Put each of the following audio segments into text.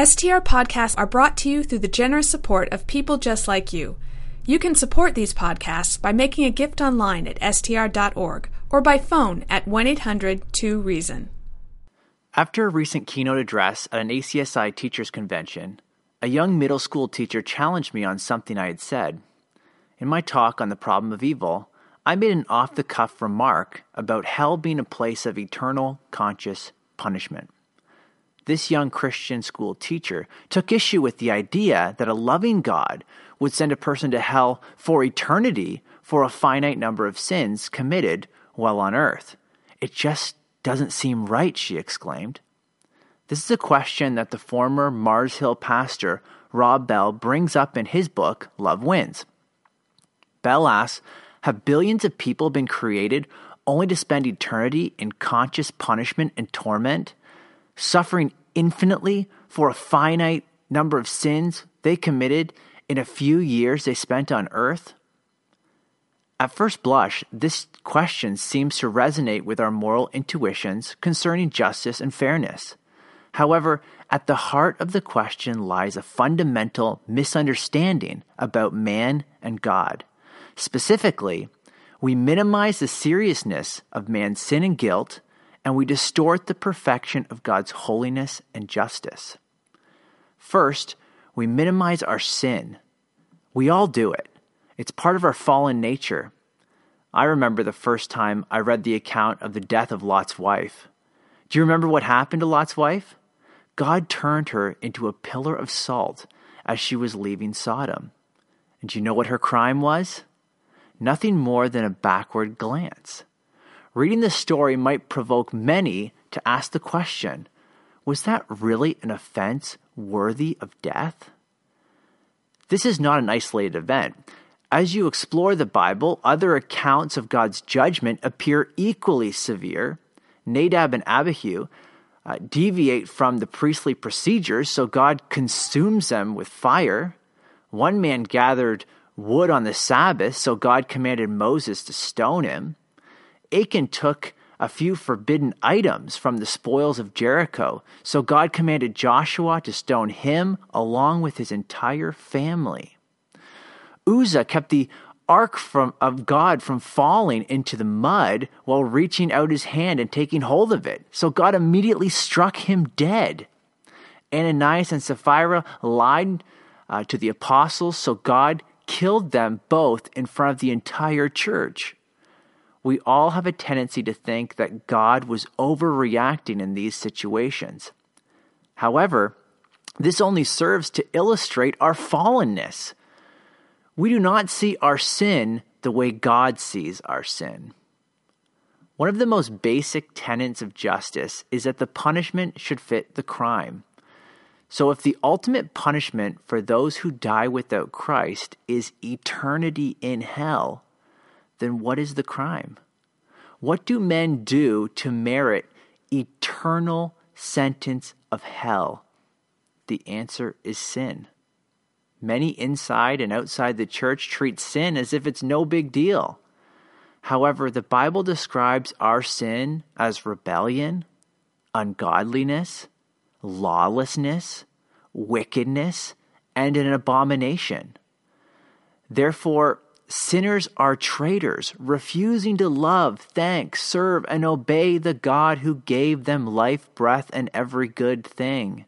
STR podcasts are brought to you through the generous support of people just like you. You can support these podcasts by making a gift online at str.org or by phone at 1-800-2-REASON. After a recent keynote address at an ACSI teachers convention, a young middle school teacher challenged me on something I had said. In my talk on the problem of evil, I made an off-the-cuff remark about hell being a place of eternal, conscious punishment. This young Christian school teacher took issue with the idea that a loving God would send a person to hell for eternity for a finite number of sins committed while on earth. It just doesn't seem right, she exclaimed. This is a question that the former Mars Hill pastor Rob Bell brings up in his book, Love Wins. Bell asks, have billions of people been created only to spend eternity in conscious punishment and torment, suffering infinitely for a finite number of sins they committed in a few years they spent on earth? At first blush, this question seems to resonate with our moral intuitions concerning justice and fairness. However, at the heart of the question lies a fundamental misunderstanding about man and God. Specifically, we minimize the seriousness of man's sin and guilt, and we distort the perfection of God's holiness and justice. First, we minimize our sin. We all do it. It's part of our fallen nature. I remember the first time I read the account of the death of Lot's wife. Do you remember what happened to Lot's wife? God turned her into a pillar of salt as she was leaving Sodom. And do you know what her crime was? Nothing more than a backward glance. Reading this story might provoke many to ask the question, was that really an offense worthy of death? This is not an isolated event. As you explore the Bible, other accounts of God's judgment appear equally severe. Nadab and Abihu deviate from the priestly procedures, so God consumes them with fire. One man gathered wood on the Sabbath, so God commanded Moses to stone him. Achan took a few forbidden items from the spoils of Jericho, so God commanded Joshua to stone him along with his entire family. Uzzah kept the ark of God from falling into the mud while reaching out his hand and taking hold of it, so God immediately struck him dead. Ananias and Sapphira lied to the apostles, so God killed them both in front of the entire church. We all have a tendency to think that God was overreacting in these situations. However, this only serves to illustrate our fallenness. We do not see our sin the way God sees our sin. One of the most basic tenets of justice is that the punishment should fit the crime. So if the ultimate punishment for those who die without Christ is eternity in hell, then what is the crime? What do men do to merit eternal sentence of hell? The answer is sin. Many inside and outside the church treat sin as if it's no big deal. However, the Bible describes our sin as rebellion, ungodliness, lawlessness, wickedness, and an abomination. Therefore, sinners are traitors, refusing to love, thank, serve, and obey the God who gave them life, breath, and every good thing.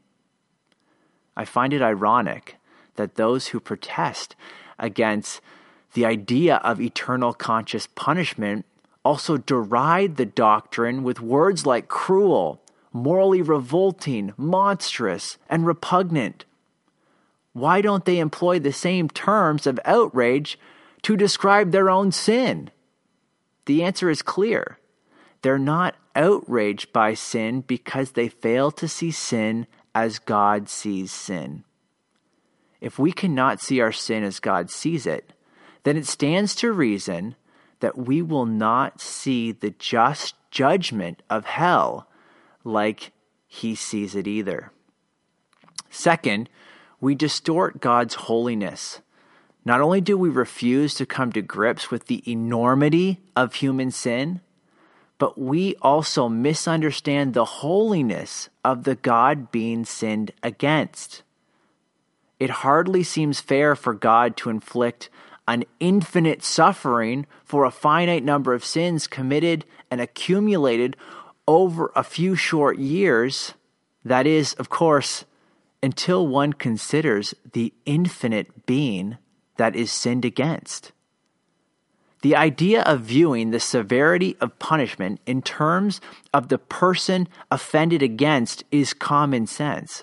I find it ironic that those who protest against the idea of eternal conscious punishment also deride the doctrine with words like cruel, morally revolting, monstrous, and repugnant. Why don't they employ the same terms of outrage to describe their own sin? The answer is clear. They're not outraged by sin because they fail to see sin as God sees sin. If we cannot see our sin as God sees it, then it stands to reason that we will not see the just judgment of hell like he sees it either. Second, we distort God's holiness. Not only do we refuse to come to grips with the enormity of human sin, but we also misunderstand the holiness of the God being sinned against. It hardly seems fair for God to inflict an infinite suffering for a finite number of sins committed and accumulated over a few short years. That is, of course, until one considers the infinite being that is sinned against. The idea of viewing the severity of punishment in terms of the person offended against is common sense.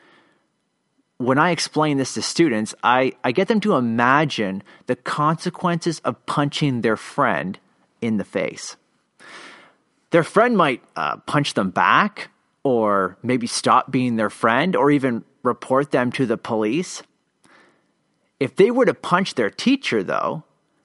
When I explain this to students, I get them to imagine the consequences of punching their friend in the face. Their friend might punch them back, or maybe stop being their friend, or even report them to the police. If they were to punch their teacher, though,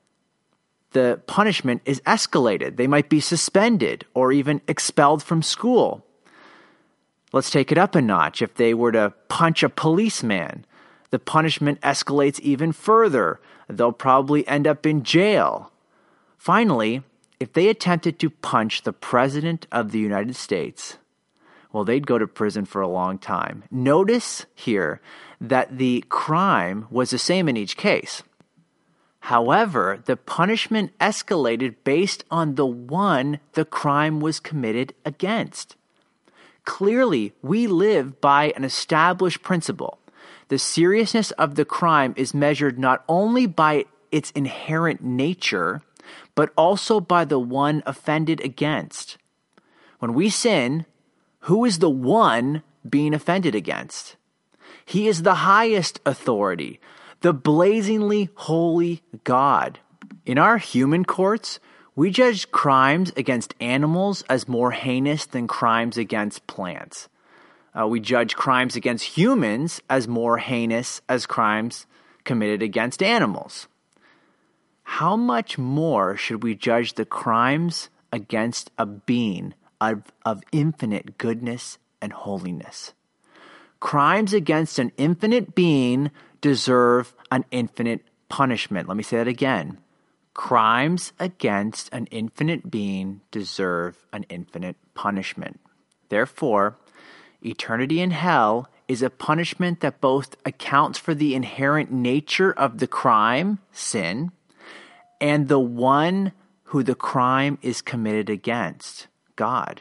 the punishment is escalated. They might be suspended or even expelled from school. Let's take it up a notch. If they were to punch a policeman, the punishment escalates even further. They'll probably end up in jail. Finally, if they attempted to punch the President of the United States, well, they'd go to prison for a long time. Notice here that the crime was the same in each case. However, the punishment escalated based on the one the crime was committed against. Clearly, we live by an established principle. The seriousness of the crime is measured not only by its inherent nature, but also by the one offended against. When we sin, who is the one being offended against? He is the highest authority, the blazingly holy God. In our human courts, we judge crimes against animals as more heinous than crimes against plants. We judge crimes against humans as more heinous as crimes committed against animals. How much more should we judge the crimes against a being of infinite goodness and holiness? Crimes against an infinite being deserve an infinite punishment. Let me say that again. Crimes against an infinite being deserve an infinite punishment. Therefore, eternity in hell is a punishment that both accounts for the inherent nature of the crime, sin, and the one who the crime is committed against, God.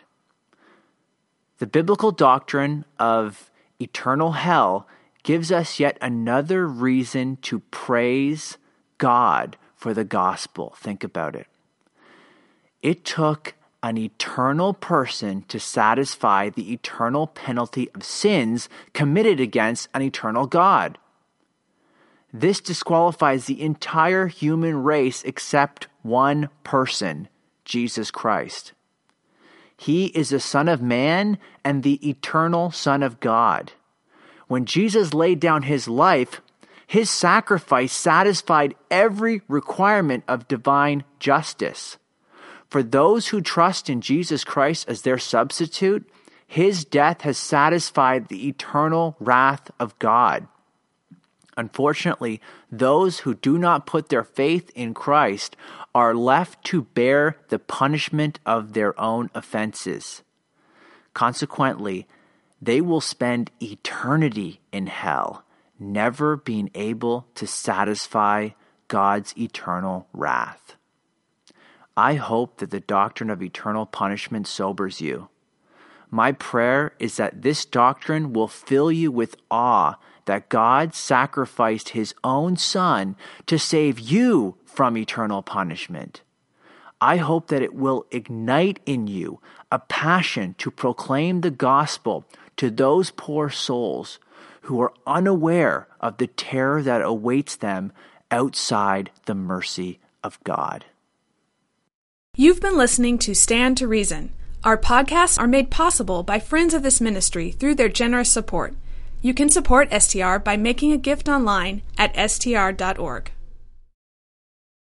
The biblical doctrine of eternal hell gives us yet another reason to praise God for the gospel. Think about it. It took an eternal person to satisfy the eternal penalty of sins committed against an eternal God. This disqualifies the entire human race except one person, Jesus Christ. He is the Son of Man and the eternal Son of God. When Jesus laid down his life, his sacrifice satisfied every requirement of divine justice. For those who trust in Jesus Christ as their substitute, his death has satisfied the eternal wrath of God. Unfortunately, those who do not put their faith in Christ are left to bear the punishment of their own offenses. Consequently, they will spend eternity in hell, never being able to satisfy God's eternal wrath. I hope that the doctrine of eternal punishment sobers you. My prayer is that this doctrine will fill you with awe that God sacrificed his own Son to save you from eternal punishment. I hope that it will ignite in you a passion to proclaim the gospel to those poor souls who are unaware of the terror that awaits them outside the mercy of God. You've been listening to Stand to Reason. Our podcasts are made possible by friends of this ministry through their generous support. You can support STR by making a gift online at str.org.